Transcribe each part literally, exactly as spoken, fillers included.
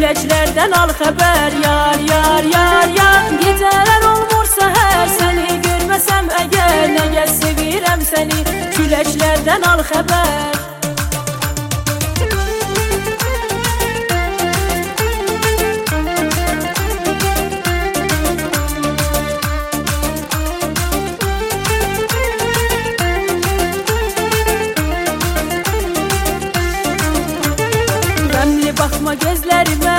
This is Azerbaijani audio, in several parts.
Küləklərdən al xəbər, yar, yar, yar, yar. Gecələr olmur səhər, səni görməsəm əgər, nə gəz sevirəm səni, küləklərdən al xəbər. Qəmli baxma gözlərimə,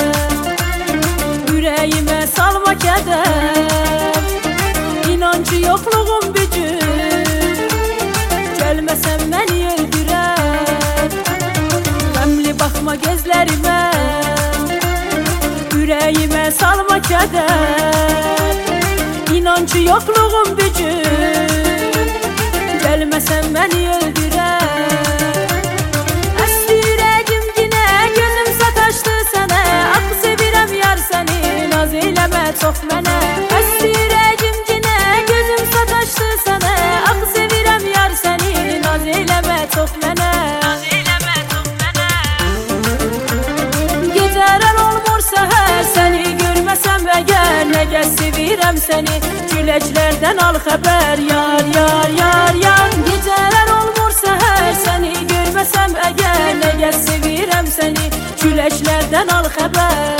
ürəyimə salma kədər. İnancı yoxluğum bir gün, gəlməsəm məni öldürər. Qəmli baxma gözlərimə, ürəyimə salma kədər. İnancı yoxluğum bir gün, gəlməsəm məni öldürər. Çox mənə əsdi ürəyim yenə, gözüm sataşdı sənə. Ax sevirəm yar səni, naz eləmə çox mənə, naz eləmə çox mənə. Gecələr olmur səhər, səni görməsəm əgər, nə gəz sevirəm səni, küləklərdən al xəbər, yar, yar, yar, yar. Gecələr olmur səhər, səni görməsəm əgər, nə gəz sevirəm səni, küləklərdən al xəbər.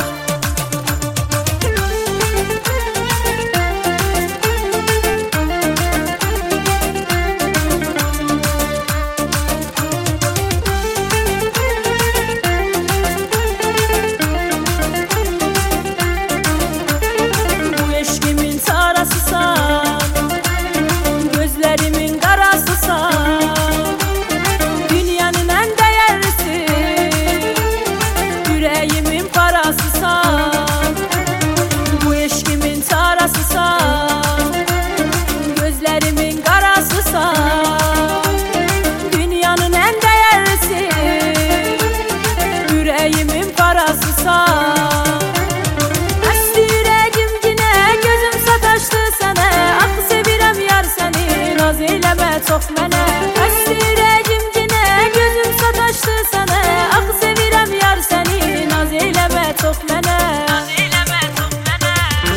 Əsdi ürəyim yenə, gözüm sataşdı sənə. Ax sevirəm yar səni, naz eləmə çox mənə. Əsdi ürəyim yenə, gözüm sataşdı sənə. Ax sevirəm yar səni, naz eləmə çox mənə, naz eləmə çox mənə.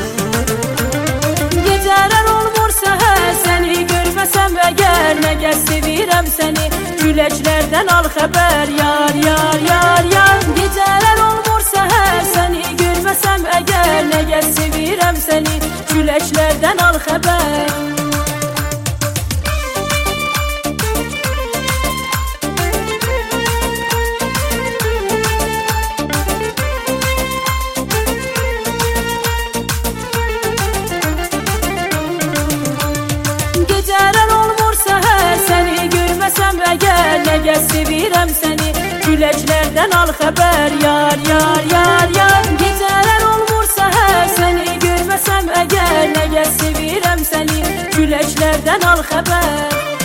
Gecələr olmur səhər, səni görməsəm əgər, nə gəz sevirəm səni, küləklərdən al xəbər, yar, yar, yar, yar. Gecələr olmur səhər, səni görməsəm əgər, nə gəz sevirəm səni, küləklərdən al xəbər. Gecələr olmur səhər, səni görməsəm əgər, nə gəz sevirəm səni, küləklərdən al xəbər, yar, yar, yar, yar. Gecələr olmur səhər, səni görməsəm əgər, nə gəz sevirəm səni, küləklərdən al xəbər.